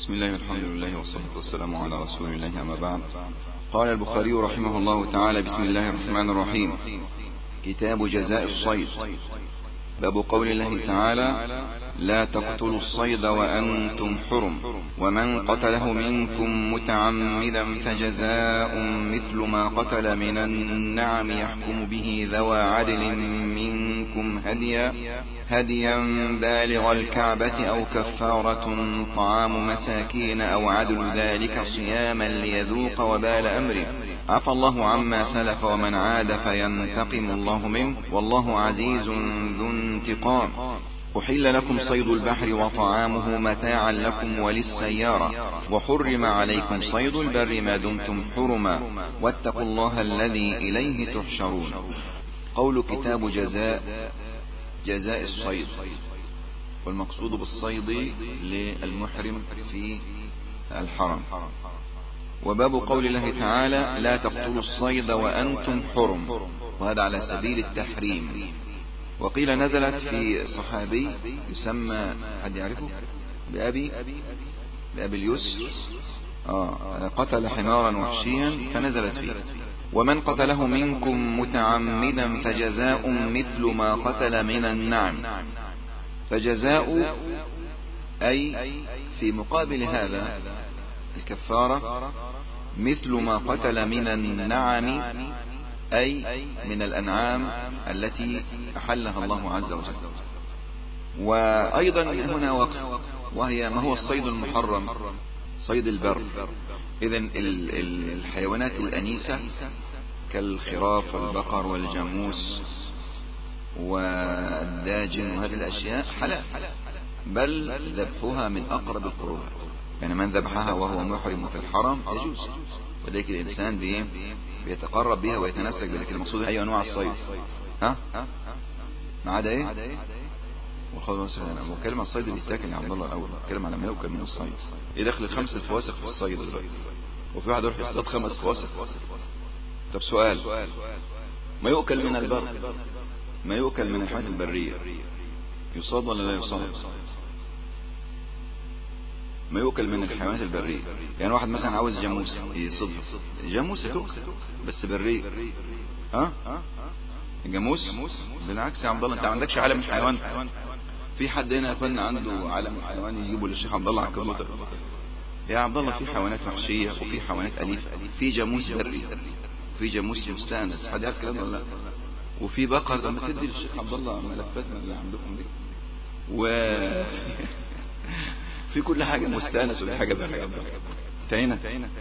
بسم الله والحمد لله والصلاة والسلام على رسول الله، أما بعد. قال البخاري رحمه الله تعالى: بسم الله الرحمن الرحيم. كتاب جزاء الصيد. باب قول الله تعالى: لا تقتلوا الصيد وأنتم حرم، ومن قتله منكم متعمدا فجزاء مثل ما قتل من النعم يحكم به ذوى عدل منكم هديا بالغ الكعبة أو كفارة طعام مساكين أو عدل ذلك صياما ليذوق وبال أمره. عفى الله عما سلف ومن عاد فينتقم الله منه، والله عزيز ذو انتقام. أحل لكم صيد البحر وطعامه متاعا لكم وللسيارة، وحرم عليكم صيد البر ما دمتم حرما، واتقوا الله الذي إليه تحشرون. قول كتاب جزاء الصيد، والمقصود بالصيد للمحرم في الحرم. وباب قول الله تعالى: لا تقتلوا الصيد وأنتم حرم، وهذا على سبيل التحريم. وقيل نزلت في صحابي يسمى، حد يعرفه؟ بأبي اليسر، قتل حمارا وحشيا فنزلت فيه: ومن قتله منكم متعمدا فجزاء مثل ما قتل من النعم. فجزاء أي في مقابل هذا الكفارة مثل ما قتل من النعم، أي من الأنعام التي أحلها الله عز وجل. وأيضا هنا وقف، وهي ما هو الصيد المحرم؟ صيد البر. إذن الحيوانات الأنيسة كالخراف والبقر والجاموس والداجن وهذه الأشياء حلال، بل ذبحها من أقرب القربات. يعني من ذبحها وهو محرم في الحرم يجوز، ولكن الإنسان بيتقرب بها ويتنسك بها. لكن المقصود أي أنواع الصيد؟ ما عدا إيه؟ وكلمة الصيد اللي يتاكل يا عبد الله الأول، كلمة على ما يؤكل من الصيد. يدخل 5 فواسق في الصيد دلوقتي، وفي واحد يروح يصطاد 5 فواسق. طب سؤال: ما يؤكل من البر، ما يؤكل من الحيوانات البرية، يصاد ولا لا يصاد؟ ما يؤكل من الحيوانات البرية. يعني واحد مثلا عاوز جاموس يصد، جاموس يؤكل بس برية. جاموس بالعكس يا عبد الله، انت ما عندكش عالم الحيوان. في حد هنا يكون عنده عالم الحيوان يجيبه للشيخ عبد الله على الكمبيوتر. يا عبد الله في حيوانات وحشية وفي حيوانات أليفة، في جاموس بري وفي جاموس مستأنس، حد يعرف الكلام ولا لا؟ وفي بقر. لما تدي للشيخ عبد الله ملفات من اللي عندكم دي، في كل حاجة مستأنس وفي حاجة بري. انتهينا.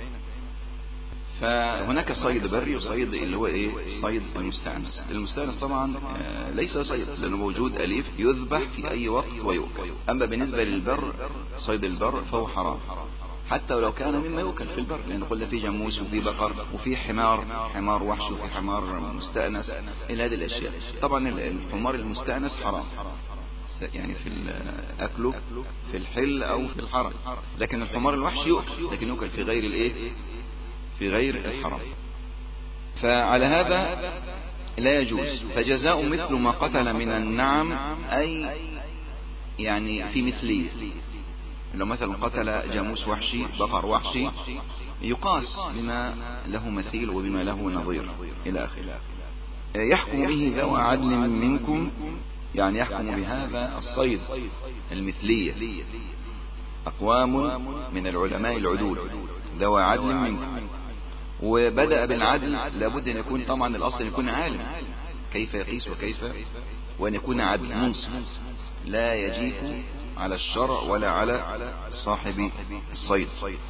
فهناك صيد بري وصيد اللي هو ايه؟ صيد المستأنس. المستأنس طبعا ليس صيد، لانه موجود أليف يذبح في اي وقت ويؤكل. اما بالنسبة للبر، صيد البر فهو حرام، حتى ولو كان مما يؤكل في البر، لان قلنا في جاموس وفي بقر وفي حمار وحش وفي حمار مستأنس الى هذه الاشياء. طبعا الحمار المستأنس حرام، يعني في أكله في الحل أو في الحرم، لكن الحمار الوحش يؤكل، لكن يؤكل في غير الإيه؟ في غير الحرم. فعلى هذا لا يجوز. فجزاء مثل ما قتل من النعم، أي يعني في مثلية. لو مثلا قتل جاموس وحشي، بقر وحشي، يقاس بما له مثيل وبما له نظير إلى آخره. يحكم به ذوى عدل منكم، يعني يحكم بهذا الصيد المثلية أقوام من العلماء العدول، ذوى عدل منكم. وبدأ بالعدل، لابد أن يكون طبعا الأصل أن يكون عالم كيف يقيس وأن يكون عدل منصف، لا يجيف على الشرع ولا على صاحب الصيد.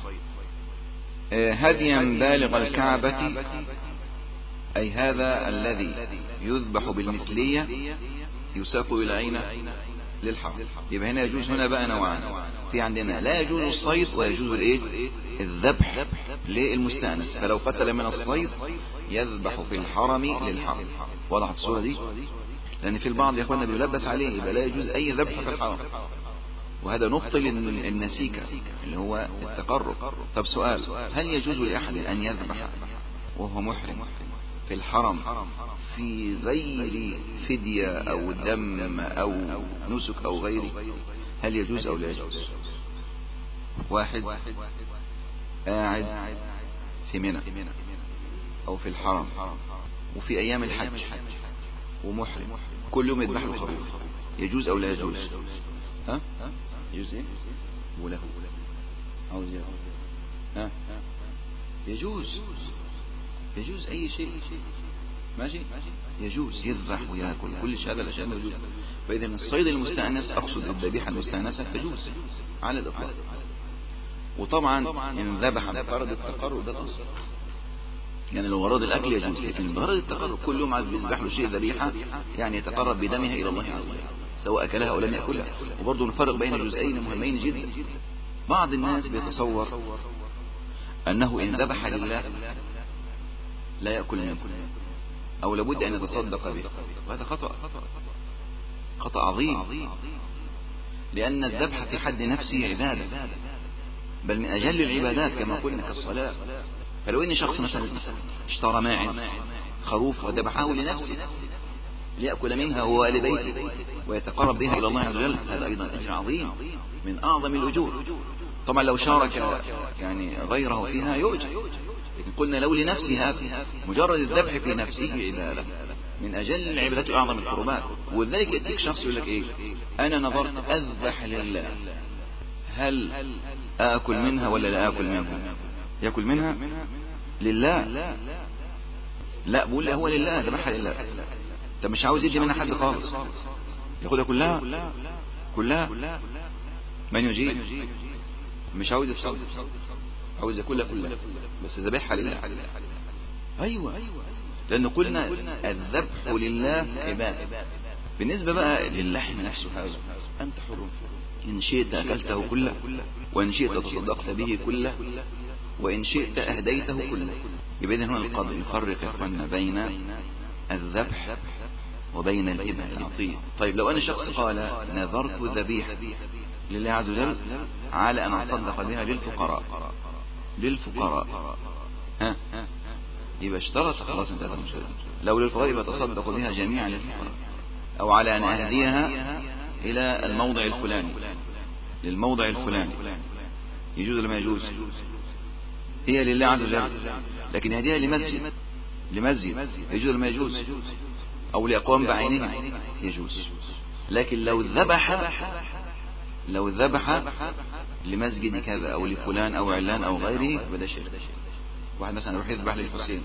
هديا بالغ الكعبة، أي هذا الذي يذبح بالمثلية يساق إلى أين؟ للحرم. يبقى هنا يجوز، هنا بقى نوعان. في عندنا لا يجوز الصيد ويجوز الايه؟ الذبح للمستأنس. فلو قتل من الصيد يذبح في الحرم للحرم. وضحت الصورة دي؟ لأن في البعض يا اخوانا بيلبس عليه، يبقى لا يجوز أي ذبح في الحرم، وهذا نبطل النسيكة اللي هو التقرب. طب سؤال: هل يجوز لأحد أن يذبح وهو محرم في الحرم في غير فدية أو دم أو نسك أو غيره؟ هل يجوز أو لا يجوز؟ واحد قاعد في منى او في الحرم وفي ايام الحج ومحرم كل يوم يذبح له خروف، يجوز او لا يجوز؟ ها يجوز ايه؟ وله عاوز ها يجوز اي شيء ماشي، يجوز يذبح وياكل كل هذا الاشياء موجود. فاذا الصيد المستأنس اقصد الذبيحه المستأنسه تجوز على الاطلاق. وطبعا ان ذبح بغرض التقرب ده الاصل، يعني لو غرض الاكل يجوز، لكن بغرض التقرب كل يوم عايز يذبح له شيء ذبيحه يعني يتقرب بدمها الى الله عز وجل سواء اكلها او لم ياكلها. وبرضه نفرق بين جزئين مهمين جدا. بعض الناس بيتصور انه ان ذبح لله لا ياكل منه او لابد ان يتصدق به، وهذا خطأ عظيم، لان الذبح في حد نفسه عباده، بل من اجل العبادات كما قلنا كالصلاه. فلو ان شخص مثلا اشترى ماعز خروف وذبحه لنفسه ليأكل منها هو وآل بيته ويتقرب بها إلى الله عز وجل، هذا أيضا أجر عظيم من أعظم الأجور. طبعا لو شارك يعني غيره فيها يؤجر، لكن قلنا لو لنفسها مجرد الذبح في نفسه عبادة من أجل العبادات وأعظم القربات. وذلك يأتيك شخص يقول لك إيه، أنا نظرت أذبح لله، هل آكل منها ولا لا آكل منها؟ يأكل منها لله؟ لا، بقول هو لله، ذبحها لله. طب مش عاوز يدي منها حد خالص، ياخدها كلها من يجيب؟ مش عاوز يتصدق، عاوز ياكلها كلها بس ذبحها لله. ايوه، لان قلنا الذبح لله عباده. بالنسبه بقى للحم نفسه هذا انت حر، ان شئت اكلته كله، وان شئت تصدقت به كله، وان شئت اهديته كله. يبقى هنا القاضي يفرق يا اخوانا بين الذبح وبين الهبة العطية. طيب لو أنا شخص قال نذرت ذبيحة لله عز وجل على أن أتصدق بها للفقراء ها يبقى اشترط خلاص انتهت المشكلة. لو للفقراء يبقى تصدق بها جميعا للفقراء، أو على أن أهديها إلى الموضع الفلاني للموضع الفلاني، يجوز ولا ما يجوز؟ هي لله عز وجل، لكن هديها لمسجد يجوز ولا ما يجوز؟ أو لأقوام بعينهم يجوز. لكن لو ذبح لمسجد كذا أو لفلان أو علان أو غيره فده شرك. واحد مثلا يروح يذبح للحسين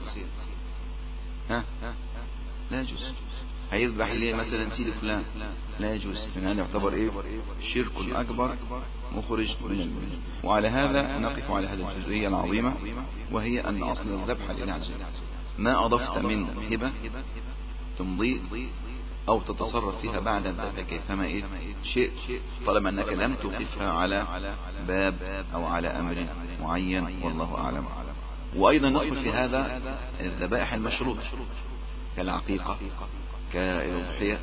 لا يجوز. هيذبح ليه مثلا سيد فلان لا يجوز، لأن هذا يعتبر ايه؟ شرك أكبر مخرج من الملة. وعلى هذا نقف على هذه الجزئية العظيمة، وهي أن أصل الذبح لله عز وجل ما أضفت من هبة تمضي أو تتصرف فيها بعد الذبح كيفما إيه شيء، طالما أنك لم توقفها على باب أو على أمر معين، والله أعلم. وأيضا ندخل في هذا الذبائح المشروطة كالعقيقة، كالأضحية،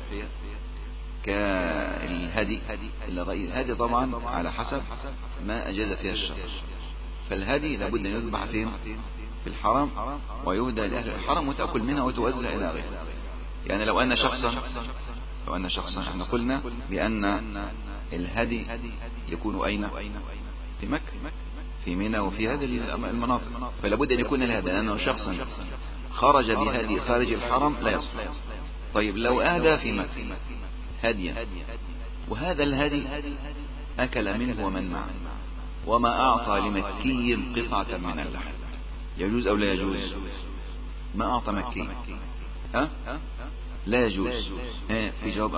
كالهدي. الهدي طبعا على حسب ما أجاز فيها الشرع. فالهدي لابد أن يذبح فين؟ في الحرم، ويهدى لأهل الحرم وتأكل منها وتوزع إلى غيره. يعني لو أن شخصا احنا قلنا بأن الهدي يكون أين؟ في مكة، في منى، وفي هذه المناطق. فلابد أن يكون الهدي، لأنه شخصا خرج بهدي خارج الحرم لا يصلح. طيب لو أهدى في مكة هديا، وهذا الهدي أكل منه ومن معه، وما أعطى لمكي قطعة من اللحم، يجوز أو لا يجوز؟ ما أعطى مكي لا يجوز. في جواب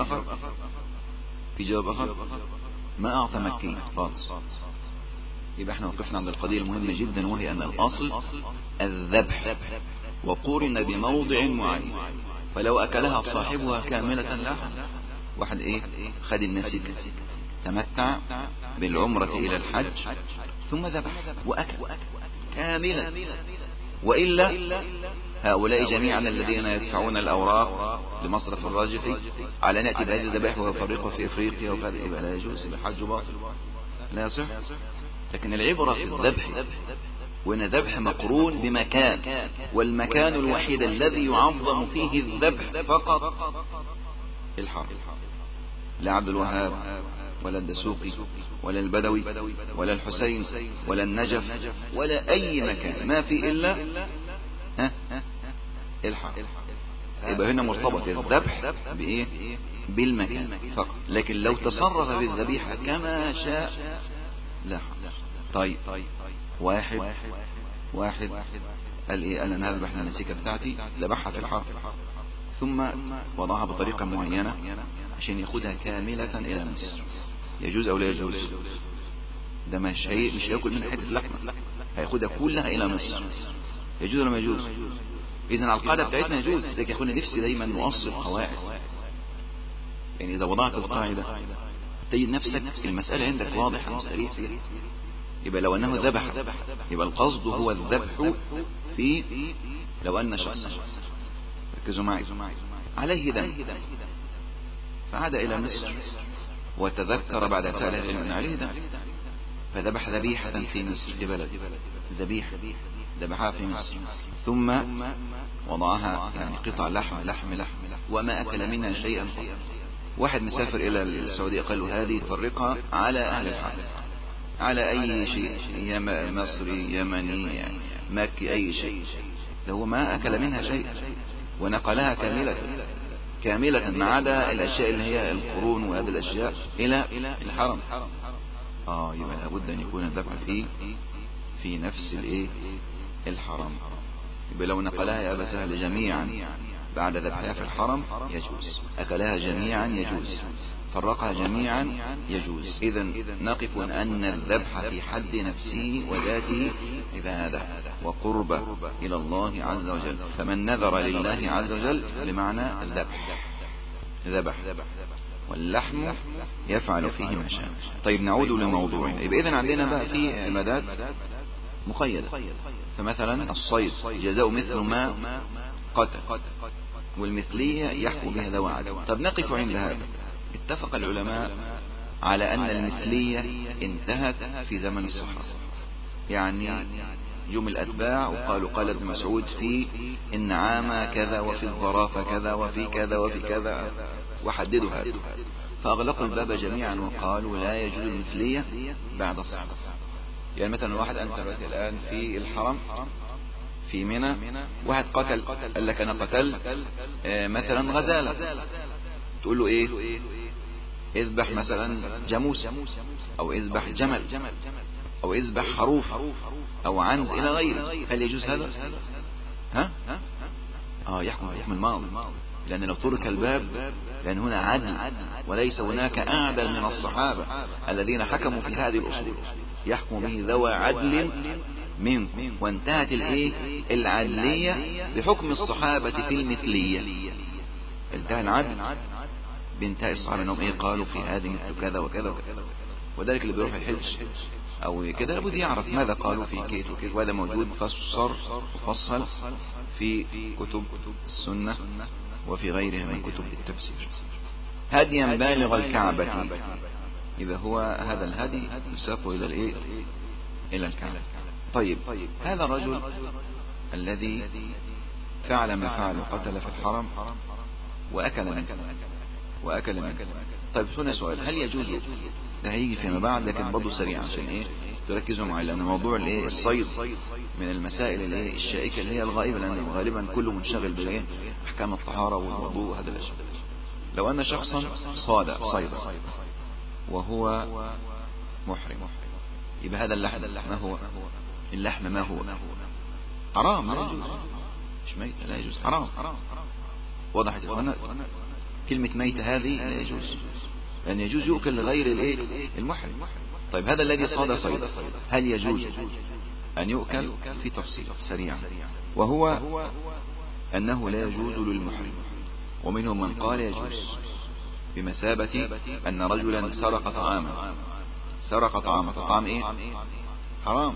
آخر ما أعطى مكي خالص. يبقى احنا وقفنا عند القضية المهمة جدا، وهي أن الأصل الذبح وقورن بموضع معين. فلو أكلها صاحبها كاملة لا، واحد خد النسك تمتع بالعمرة إلى الحج ثم ذبح وأكل كاملا، وإلا هؤلاء جميعا الذين يدفعون الأوراق لمصرف الراجح على نأتي بهذه الذبائح ويفرقها في إفريقيا وكذا، يبقى لا يجوز، يبقى حج باطل لا يصح. لكن العبرة في الذبح، وإن ذبح مقرون بمكان، والمكان الوحيد الذي يعظم فيه الذبح فقط الحرم. لعبد الوهاب ولا الدسوقي ولا البدوي ولا الحسين ولا النجف ولا أي مكان ما في إلا الحرم. يبقى هنا مرتبط الذبح بإيه؟ بالمكان فقط. لكن لو تصرف بالذبيحة كما شاء لا حرج. طيب واحد قال ايه؟ قال انا هذبح النسيكة بتاعتي، ذبحها في الحرم ثم وضعها بطريقة معينة عشان ياخدها كاملة الى مصر، يجوز او لا يجوز؟ ده مش هياكل من حتة لحمة، هياخدها كلها الى مصر، يجوز ولا ما يجوز؟ اذا على القاعدة بتاعتنا يجوز. زي يا اخوانا نفسي دايما نؤصل قواعد، يعني اذا وضعت القاعدة تجد نفسك المسألة عندك واضحة وصريحة. يبقى لو انه ذبح يبقى القصد هو الذبح في، لو ان شخصا، ركزوا معي، عليه دم فعاد الى مصر وتذكر بعد سأل العلم ان عليه دم فذبح ذبيحة في مصر، في بلد ذبيحة ذبحها في مصر، ثم وضعها يعني قطع لحم وما اكل منها شيئا. واحد مسافر الى السعودية قال له هذه تفرقها على اهل الحرم، على اي شيء، مصري يمني مكي اي شيء، ده هو ما اكل منها شيء ونقلها كاملة ما عدا الاشياء اللي هي القرون وهذه الاشياء الى الحرم. يبقى لابد ان يكون الذبح في نفس الحرم. يبقى لو نقلها يا ابا سهل جميعا بعد ذبحها في الحرم يجوز، اكلها جميعا يجوز، فرقها جميعا يجوز. إذا نقف أن الذبح في حد نفسه وذاته عبادة وقربة إلى الله عز وجل. فمن نذر لله عز وجل بمعنى ذبح، واللحم يفعل فيه ما شاء. طيب نعود لموضوعنا. يبقى إذن عندنا بقى في عبادات مقيدة، فمثلا الصيد جزاء مثل ما قتل، والمثلية يحكم بها ذوى عدل. طب نقف عند هذا. اتفق العلماء على أن المثلية انتهت في زمن الصحابة، يعني يوم الأتباع وقالوا قال ابن مسعود في النعامة كذا وفي الظرافة كذا وفي كذا وفي كذا، وحددوا هذا، فأغلقوا الباب جميعا وقالوا لا يجوز المثلية بعد الصحابة. يعني مثلا واحد أنت الآن في الحرم في منى، واحد قتل قال لك أنا قتلت مثلا غزالة، تقول له ايه؟ اذبح مثلا جاموس، او اذبح جمل، او اذبح خروف او عنز الى غيره. هل يجوز هذا؟ يحكم بحكم الماضي، لان لو ترك الباب، لان هنا عدل وليس هناك اعدل من الصحابة الذين حكموا في هذه الاصول، يحكم به ذوى عدل منكم، وانتهت العدلية بحكم الصحابة في المثلية. انتهى العدل بانتهاء الصحابة انهم قالوا في هذه مثل كذا وكذا وكذا. وذلك اللي بيروح يحج او كده لابد يعرف ماذا قالوا في كيت وكيت، وهذا موجود مفصل في كتب السنة وفي غيرها من كتب التفسير. هديا بالغ الكعبة، إذا هو هذا الهدي يساق إلى الكعبة. طيب هذا الرجل الذي فعل ما فعل وقتل في الحرم وأكل منه. طيب هنا سؤال، هل يجوز؟ ده هيجي فيما بعد، لكن برضه سريعا عشان تركزوا معي، لأن موضوع الصيد من المسائل الشائكة اللي هي الغائبة، لأنه غالبا كله منشغل بأحكام الطهارة والوضوء وهذا الأشياء. لو أن شخصا صاد صيدا وهو محرم، يبقى هذا اللحم ما هو؟ اللحم ما هو؟ حرام، لا يجوز، مش ميت، لا يجوز، حرام. وضحت هنا كلمة ميت هذه لا يجوز، لأن يجوز يؤكل لغير المحرم. طيب هذا الذي صاد صيدا هل يجوز أن يؤكل؟ في تفصيل سريع، وهو أنه لا يجوز للمحرم، ومنهم من قال يجوز بمثابة أن رجلا سرق طعاما، طعام حرام،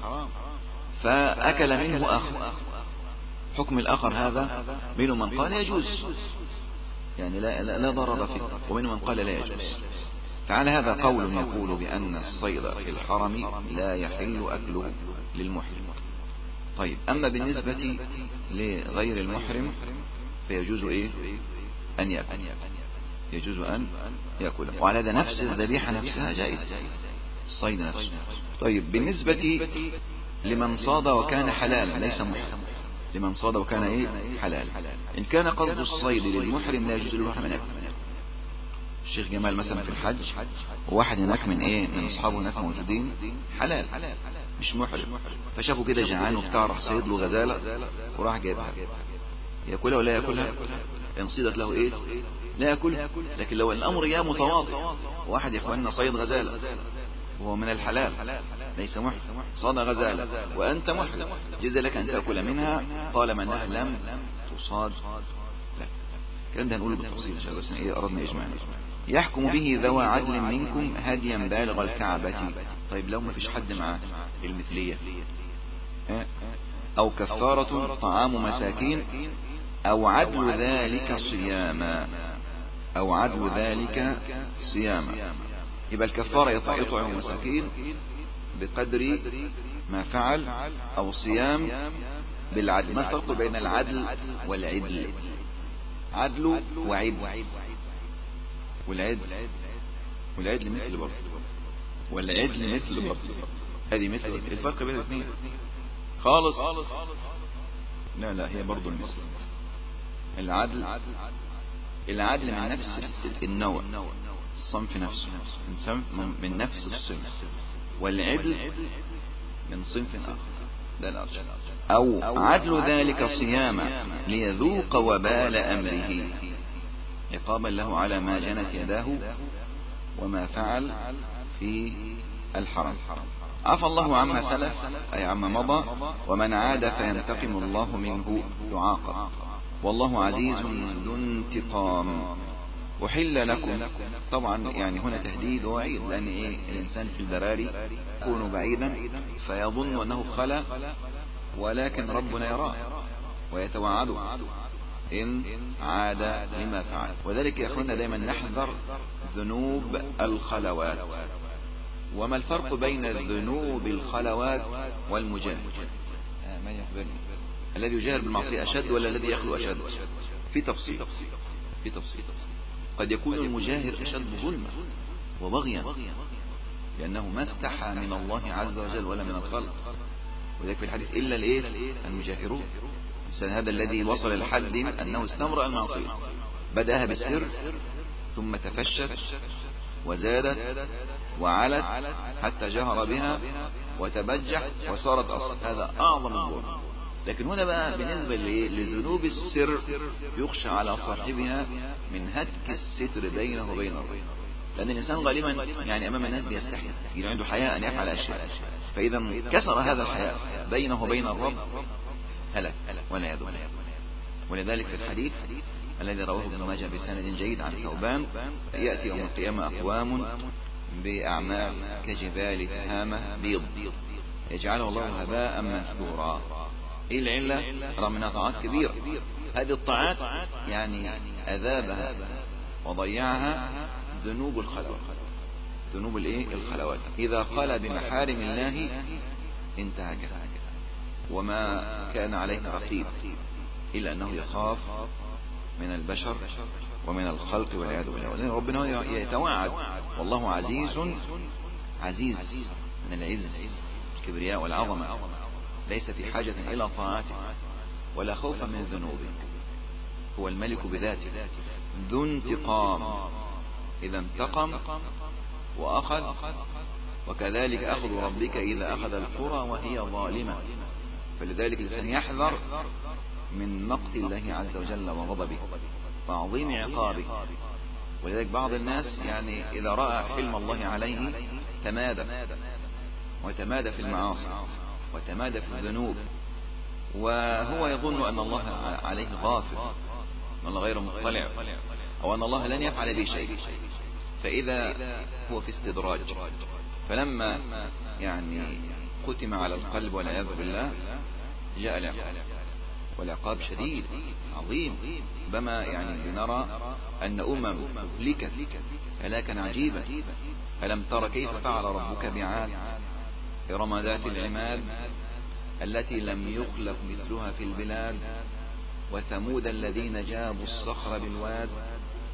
فأكل منه آخر، حكم الآخر هذا منهم من قال يجوز، يعني لا ضرر فيه، ومنهم من قال لا يجوز. فعلى هذا قول يقول بأن الصيد في الحرم لا يحل أكله للمحرم. طيب أما بالنسبة لغير المحرم فيجوز أن يأكل. يجوز أن يأكله. وعلى هذا نفس الذبيحة نفسها جائزة، الصيد نفسه. طيب بالنسبة لمن صاد وكان حلالا ليس محرم، لمن صاد وكان ايه حلال، ان كان قصد الصيد للمحرم لا يجوز للمحرم ان يأكل. الشيخ جمال مثلا في الحج، وواحد هناك من ايه من اصحابه هناك موجودين حلال مش محرم، فشافوا كده جعان وبتاع، راح صيد له غزالة وراح جايبها، يأكلها ولا يأكلها؟ ان صيدت له ايه لا يأكلها. لكن لو الامر جاء متواضع، واحد يا اخواننا صيد غزالة وهو من الحلال ليس محرم، صاد غزالة وأنت محرم، جزء لك أن تأكل منها طالما أنها لم تصاد لك. الكلام ده هنقوله بالتفصيل إن شاء الله، بس إيه أردنا إجمالا. يحكم به ذوى عدل منكم هديا بالغ الكعبة. طيب لو ما فيش حد معاه المثلية، أو كفارة طعام مساكين، أو عدل ذلك صياما، أو عدل ذلك صياما. يبقى الكفارة يطعم مساكين بقدر ما فعل، أو صيام بالعدل. ما الفرق بين العدل والعدل؟ عدل وعدل، والعدل مثل برضه، والعدل مثل برضه، هذه مثل. الفرق بين الاثنين خالص؟ لا هي برضه المثل. العدل من نفس النوع، الصنف نفسه، من نفس الصنف، والعدل من صنف آخر، ده الأرجح. أو عدل ذلك صياما ليذوق وبال أمره، عقابا له على ما جنت يداه وما فعل في الحرم. عفى الله عما سلف أي عما مضى، ومن عاد فينتقم الله منه يعاقب، والله عزيز ذو انتقام. وحل لكم، طبعا يعني هنا تهديد ووعيد، لأن الإنسان في البراري يكون بعيدا فيظن أنه خلا، ولكن ربنا يراه ويتوعده إن عاد لما فعل. وذلك يا أخوانا دائما نحذر ذنوب الخلوات. وما الفرق بين ذنوب الخلوات والمجاهد؟ من يخبرني؟ الذي يجاهر بالمعصية أشد ولا الذي يخلو أشد؟ في تفصيل. قد يكون المجاهر أشد ظلما وبغيا، لأنه ما استحى من الله عز وجل ولا من الخلق. وذلك في الحديث إلا المجاهرون. هذا الذي وصل الحد أنه استمرأ المعصية، بدأها بالسر ثم تفشت وزادت وعلت حتى جهر بها وتبجح وصارت أصل، هذا أعظم الظلم. لكن هنا بقى بالنسبة لذنوب السر يخشى على صاحبها من هتك الستر بينه وبين الرب، لأن الإنسان غالبا يعني أمام الناس بيستحي، يكون عنده حياء أن يفعل أشياء، فإذا كسر هذا الحياء بينه وبين الرب هلك والعياذ بالله. ولذلك في الحديث الذي رواه ابن ماجه بسند جيد عن ثوبان، يأتي يوم القيامة أقوام بأعمال كجبال تهامة بيض يجعله الله هباء منثورا. ايه العلة؟ رغم انها طاعات كبيرة، هذه الطاعات يعني اذابها وضيعها ذنوب الخلوات، ذنوب الخلوات. اذا خلى بمحارم الله انتهك، وما كان عليه رقيب الا انه يخاف من البشر ومن الخلق والعياذ بالله. ربنا يتوعد، والله عزيز من العز الكبرياء والعظمة، ليس في حاجة إلى طاعته ولا خوفا من ذنوبك، هو الملك بذاته ذو انتقام، إذا انتقم وأخذ، وكذلك أخذ ربك إذا أخذ القرى وهي ظالمة. فلذلك الإنسان يحذر من مقت الله عز وجل وغضبه وعظيم عقابه. ولذلك بعض الناس يعني إذا رأى حلم الله عليه تمادى في المعاصي وتمادى في الذنوب، وهو يظن أن الله عليه غافل، أن الله غير مطلع، أو أن الله لن يفعل به شيء، فإذا هو في استدراج. فلما يعني ختم على القلب والعياذ بالله جاء العقاب، والعقاب شديد عظيم. بما يعني بنرى أن أهلكت هلاكا عجيبا. ألم تر كيف فعل ربك بعاد إرم ذات العماد التي لم يخلق مثلها في البلاد، وثمود الذين جابوا الصخر بالواد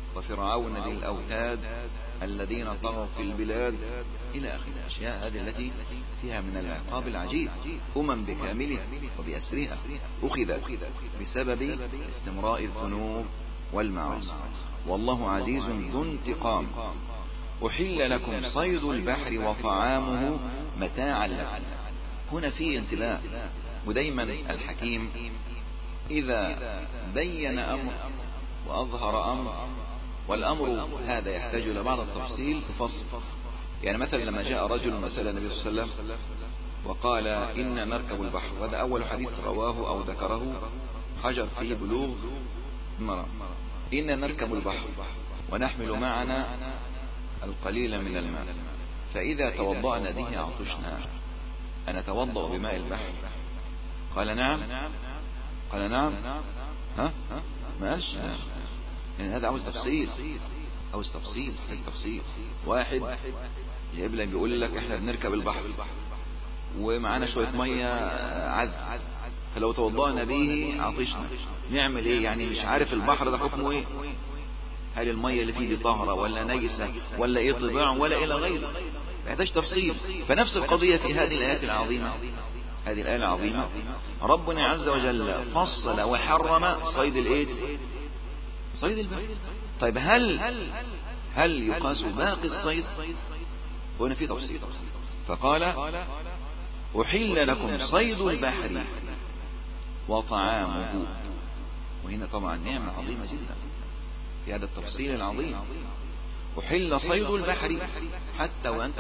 وفرعون ذي الأوتاد الذين طغوا في البلاد إلى آخر الأشياء هذه التي فيها من العقاب العجيب. بكاملها وبأسرها أخذت بسبب استمراء الذنوب والمعاصي. والله عزيز ذو انتقام. أحل لكم صيد البحر وطعامه متاعا لكم. هنا في انتباه، ودايما الحكيم إذا بين أمر وأظهر أمر، والأمر هذا يحتاج إلى بعض التفصيل تفصل. يعني مثلا لما جاء رجل وسأل النبي صلى الله عليه وسلم وقال إن نركب البحر، وهذا أول حديث رواه أو ذكره حجر في بلوغ المرام، إن نركب البحر ونحمل معنا القليل من الماء فإذا توضأنا به عطشنا أنتوضأ بماء البحر؟ قال نعم. قال نعم. ها ما قالش نعم. يعني هذا عاوز تفصيل، عاوز تفصيل. واحد جايب لك بيقول لك احنا بنركب البحر ومعانا شوية مية عذب، فلو توضأنا به عطشنا نعمل ايه؟ يعني مش عارف البحر ده حكمه ايه، هل المية اللي فيه دي طاهرة ولا نجسة ولا ايه طباع ولا الى غيره، محتاج تفصيل. فنفس القضية في هذه الآيات العظيمة، هذه الآية العظيمة ربنا عز وجل فصل وحرم صيد الايه؟ صيد البحر. طيب هل يقاس باقي الصيد؟ هنا في تفصيل. فقال أحل لكم صيد البحر وطعامه، وهنا طبعا نعمة عظيمة جدا في هذا التفصيل العظيم. أحل صيد البحر حتى وأنت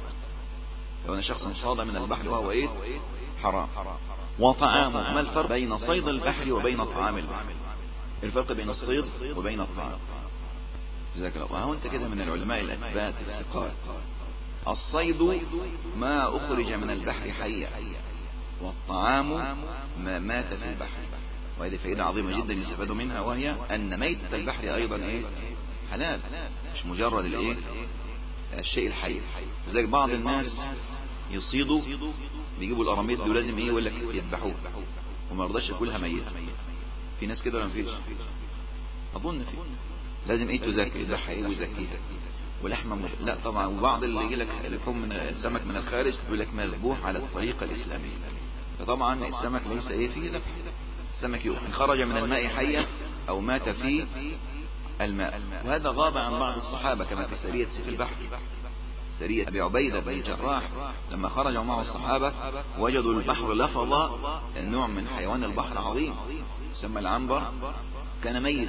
لو أن شخصا صاد من البحر وهو إيه؟ حرام. وطعامه، ما الفرق بين صيد البحر وبين طعام البحر؟ الفرق بين الصيد وبين الطعام. جزاك الله. وهو أنت كده من العلماء الأثبات الثقات. الصيد ما أخرج من البحر حيا، والطعام ما مات في البحر. وهذه فائدة عظيمة جدا يستفاد منها، وهي أن ميتة البحر أيضا إيه؟ حلال، مش مجرد الإيه؟ الشيء الحي. لذلك بعض الناس يصيدوا بيجيبوا القراميط دول لازم إيه؟ يقول لك يذبحوه وما يرضاش ياكلها ميتة. في ناس كده ولا مفيش؟ أظن في لازم إيه؟ تزكي، يذبحها إيه ويزكيها ولحمة لا طبعا. وبعض اللي يجي لك لحوم من السمك من الخارج يقول لك مذبوح على الطريقة الإسلامية. فطبعا السمك ليس إيه؟ فيه ذبح. السمك إن خرج من الماء حيا أو مات في الماء. وهذا غاب عن بعض الصحابة كما في سرية سيف البحر، سرية أبي عبيدة بن الجراح، لما خرجوا معه الصحابة وجدوا البحر لفظ النوع من حيوان البحر عظيم يسمى العنبر كان ميت،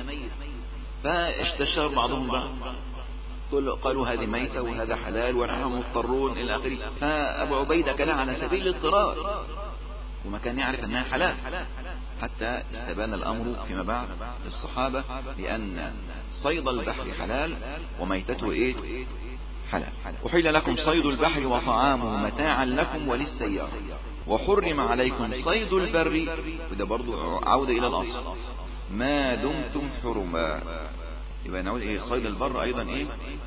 فاستشار بعضهم بعض قالوا هذه ميتة وهذا حلال ونحن مضطرون إلى آخره. فأبو عبيدة كان على سبيل الاضطرار وما كان يعرف أنها حلال، حتى استبان الأمر فيما بعد للصحابة بأن صيد البحر حلال وميتته إيه؟ حلال. أحل لكم صيد البحر وطعامه متاعا لكم وللسيارة وحرم عليكم صيد البر، وده برضو عودة إلى الأصل، ما دمتم حرما. يبقى نقول إيه؟ صيد البر أيضا إيه؟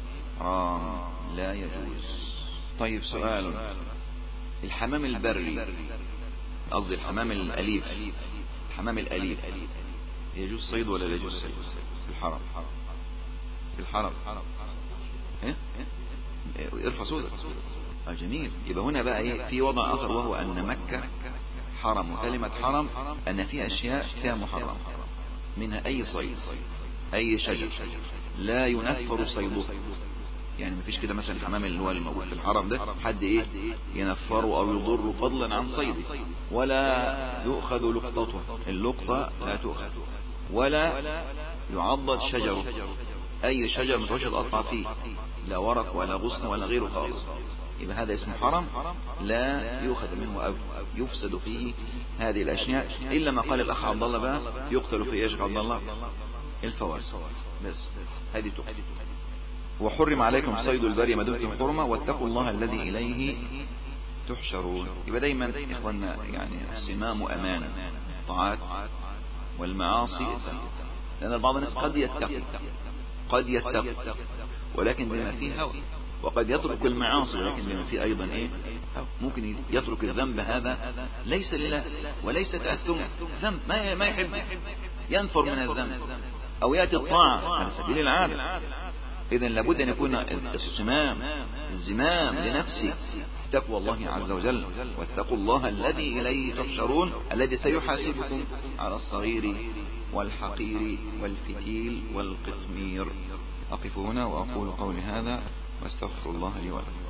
لا يجوز. طيب سؤال، الحمام البري، قصدي الحمام الأليف، الحمام الأليف يجوز صيد ولا لا يجوز صيد في الحرم؟ في الحرم إيه؟ ارفع صوتك. جميل. يبقى هنا بقى ايه؟ في وضع اخر، وهو ان مكة حرم، وكلمة حرم ان في اشياء فيها محرم، منها اي صيد، اي شجر لا ينفر صيده. يعني مفيش كده مثلا الحمام اللي هو الموجود في الحرم ده حد ايه ينفره او يضره فضلا عن صيده، ولا يؤخذ لقطته، اللقطة لا تؤخذ، ولا يعضد شجره، اي شجر مش تقطع فيه لا ورق ولا غصن ولا غيره خالص. يبقى هذا اسمه حرم لا يؤخذ منه أو يفسد فيه هذه الأشياء، إلا ما قال الأخ عبد الله بقى يقتل في إيش عبد الله؟ الفواسق بس، هذه تقتل. وحرم عليكم صيد البر ما دمتم حرما واتقوا الله الذي إليه تحشرون. يبقى دايما إخواننا يعني صمام أمانة الطاعات والمعاصي، لأن بعض الناس قد يتقي ولكن بما فيه هوى، وقد يترك المعاصي ولكن بما فيه أيضا إيه؟ ممكن يترك الذنب هذا ليس لله وليس تأثم ذنب، ما يحب، ينفر من الذنب أو يأتي الطاعة على سبيل العادة. إذن لابد أن يكون الزمام لنفسي تقوى الله عز وجل، واتقوا الله الذي إليه تحشرون، الذي سيحاسبكم على الصغير والحقير والفتيل والقطمير. أقف هنا وأقول قولي هذا واستغفر الله لي ولكم.